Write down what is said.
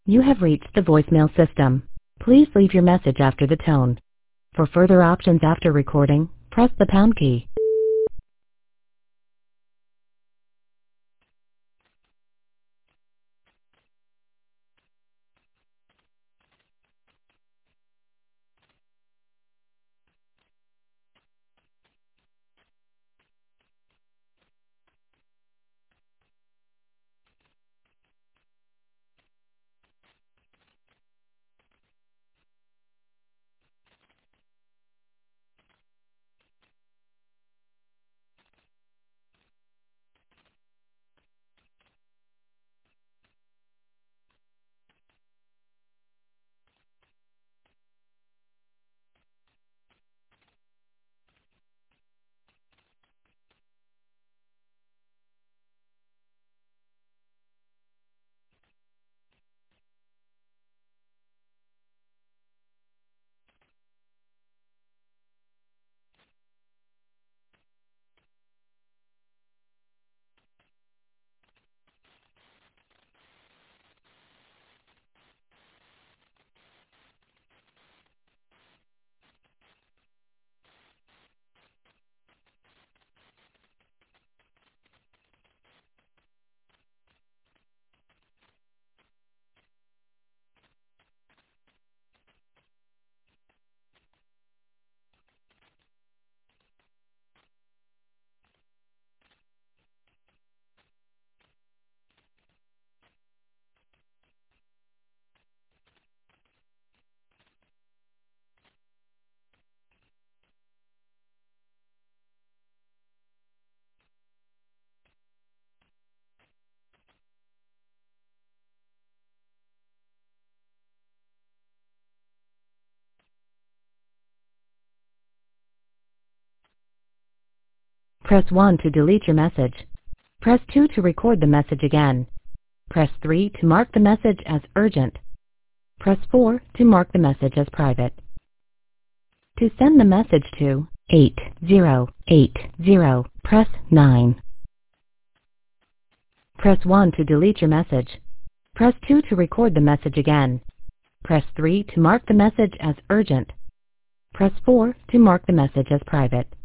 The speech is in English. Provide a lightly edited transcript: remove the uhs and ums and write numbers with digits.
You have reached the voicemail system. Please leave your message after the tone. For further options after recording, press the pound key. Press 1 to delete your message. Press 2 to record the message again. Press 3 to mark the message as urgent. Press 4 to mark the message as private. To send the message to 8080, press 9. Press 1 to delete your message. Press 2 to record the message again. Press 3 to mark the message as urgent. Press 4 to mark the message as private.